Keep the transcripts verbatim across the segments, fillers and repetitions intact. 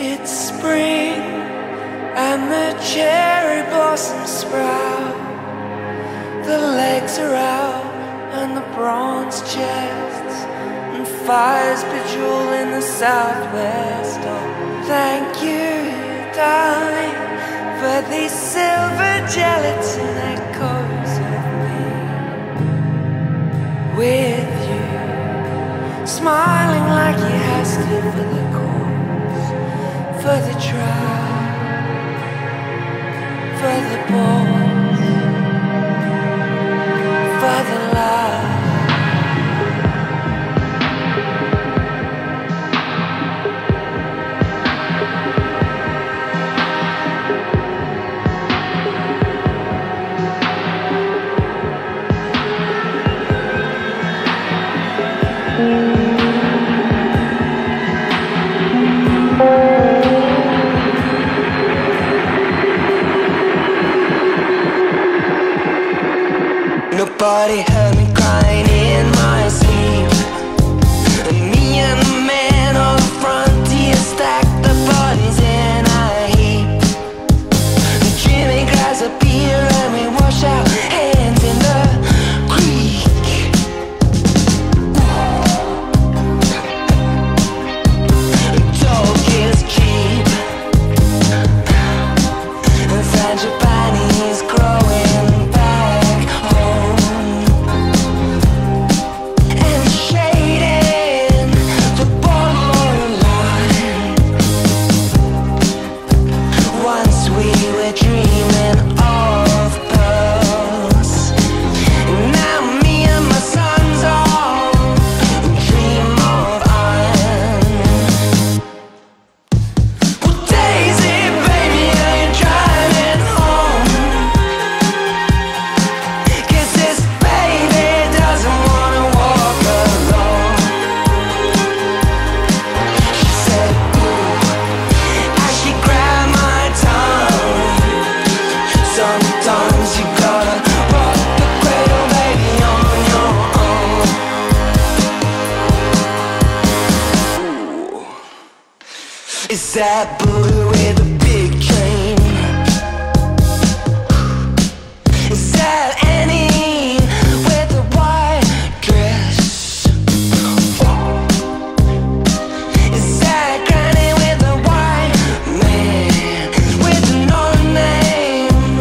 It's spring and the cherry blossoms sprout. The legs are out and the bronze chests and fires bejewel in the southwest. Oh, thank you, darling, for these silver gelatin echoes of me. With you, smiling like you has to for the cause, for the trial, for the balls, for the love. Nobody heard me crying in my sleep. And me and the man on the frontier stacked the bodies in a heap. And Jimmy grabs a beer and we wash our hands in the creek. Talk is cheap, and Frangipani's growing back home. Is that Buddha with a big train? Is that Annie with a white dress? Is that Granny with a white man with no name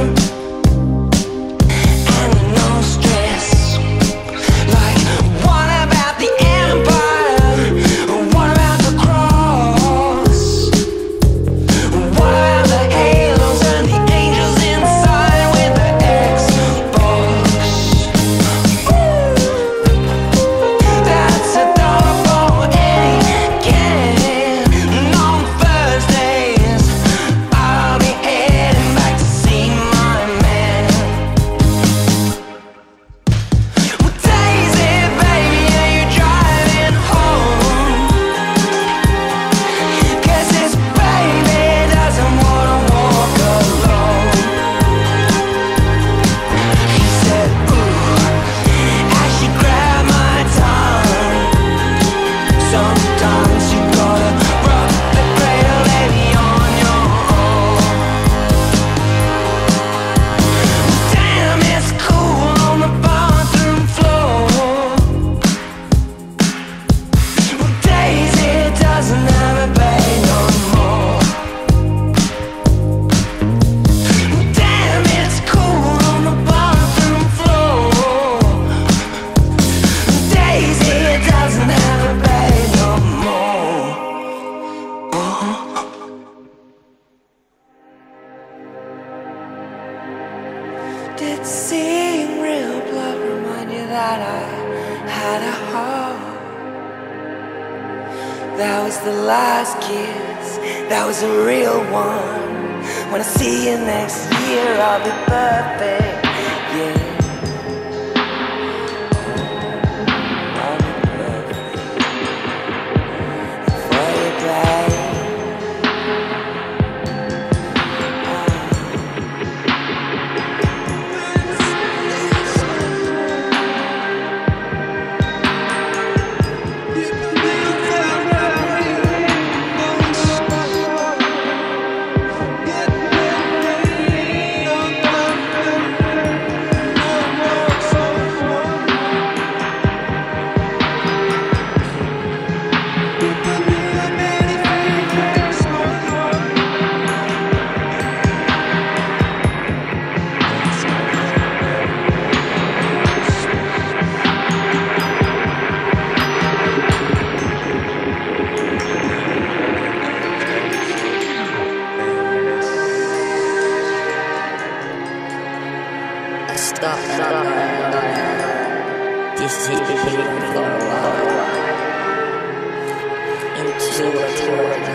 and no stress? Like, what about the empire? What about the cross? What about the halos and the angels inside with the Xbox? That's a dollar for any can. And on Thursdays I'll be heading back to see my man. What day is it, baby? Are you driving home? 'Cause this baby doesn't wanna walk alone. He said, ooh, as she grabbed my tongue. Sometimes you gotta rock the cradle, baby, on your own. Damn, it's cool on the bathroom floor. Well, Daisy doesn't have a bed no more. Damn, it's cool on the bathroom floor. Daisy doesn't have a bed no more. Did seeing real blood remind you that I had a heart? That was the last kiss, that was a real one. When I see you next year, I'll be perfect, yeah. I'll be perfect for you, babe. Zero to